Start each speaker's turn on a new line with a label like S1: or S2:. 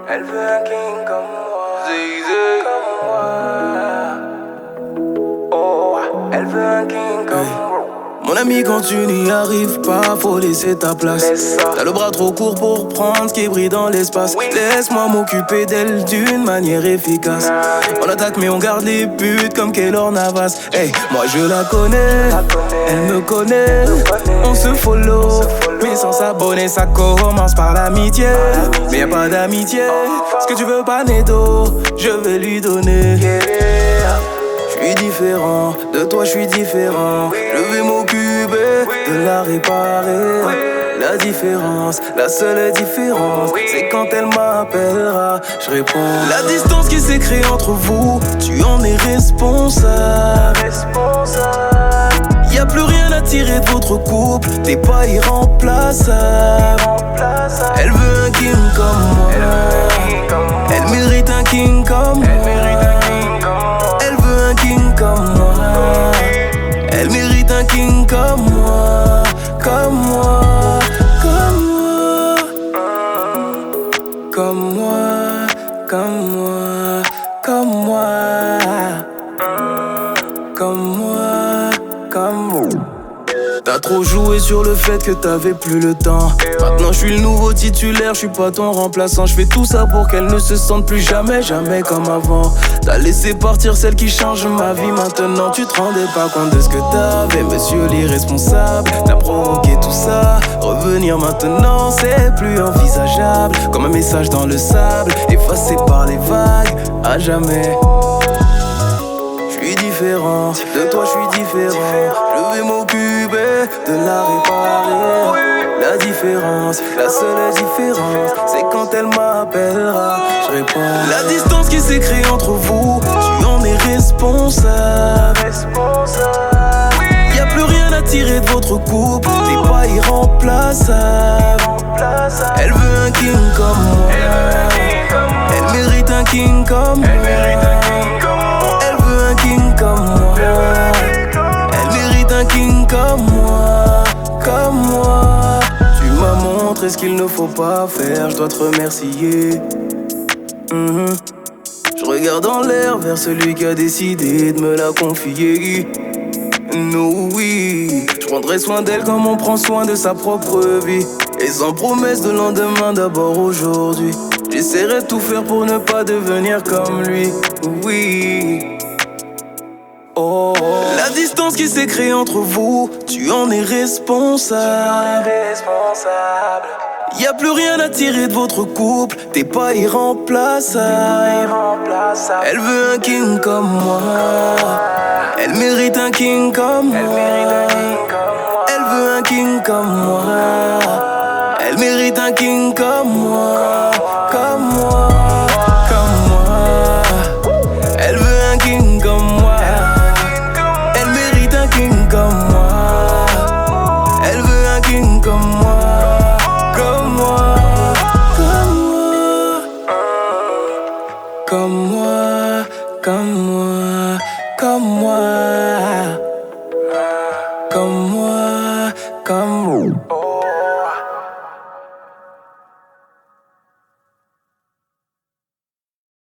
S1: Elle veut un king comme moi. Zizé. Comme moi. Oh, elle veut un king comme moi.
S2: Mon ami, quand tu n'y arrives pas, faut laisser ta place. T'as le bras trop court pour prendre ce qui brille dans l'espace. Oui. Laisse-moi m'occuper d'elle d'une manière efficace. On attaque mais on garde les buts comme Keylor Navas. Hey, moi je la connais, elle me connaît. On se follow, mais sans s'abonner, ça commence par l'amitié. Mais y'a pas d'amitié, ce que tu veux pas Nedo, je vais lui donner. Je suis différent, de toi je suis différent. Je vais m'occuper de la réparer. La différence, la seule différence, c'est quand elle m'appellera, je réponds. La distance qui s'est créée entre vous, tu en es responsable. Y'a plus rien à tirer de votre couple, t'es pas irremplaçable. Elle veut un king comme moi, elle mérite un king comme moi. Elle veut un king comme moi, elle mérite un king comme moi, comme moi, comme moi, comme moi, comme moi, comme moi, comme moi, comme moi. T'as trop joué sur le fait que t'avais plus le temps. Maintenant je suis le nouveau titulaire, je suis pas ton remplaçant. Je fais tout ça pour qu'elle ne se sente plus jamais, jamais comme avant. T'as laissé partir celle qui change ma vie. Maintenant tu te rendais pas compte de ce que t'avais, monsieur l'irresponsable. T'as provoqué tout ça, revenir maintenant c'est plus envisageable. Comme un message dans le sable, effacé par les vagues, à jamais. Je suis différent, de toi je suis différent. Je vais m'occuper de la réparer. La différence, la seule différence, c'est quand elle m'appellera, je réponds. La distance qui s'est créée entre vous, tu en es responsable. Y'a plus rien à tirer de votre couple, t'es pas irremplaçable. Elle veut un king comme moi, elle mérite un king comme moi. Elle veut un king comme moi, elle mérite un king comme moi, comme moi. Tu m'as montré ce qu'il ne faut pas faire, je dois te remercier. Je regarde en l'air vers celui qui a décidé de me la confier. No, oui, je prendrai soin d'elle comme on prend soin de sa propre vie. Et sans promesse de lendemain, d'abord aujourd'hui. J'essaierai de tout faire pour ne pas devenir comme lui. Oui. Oh. La distance qui s'est créée entre vous, tu en es responsable. Y'a plus rien à tirer de votre couple, t'es pas irremplaçable. Elle veut un king comme moi, elle mérite un king comme moi. Elle veut un king comme moi, elle mérite un king comme moi, comme moi, comme moi. Elle veut un king comme moi, elle mérite un king comme moi. Elle veut un king comme moi, comme moi, comme moi, comme moi, comme moi, comme moi.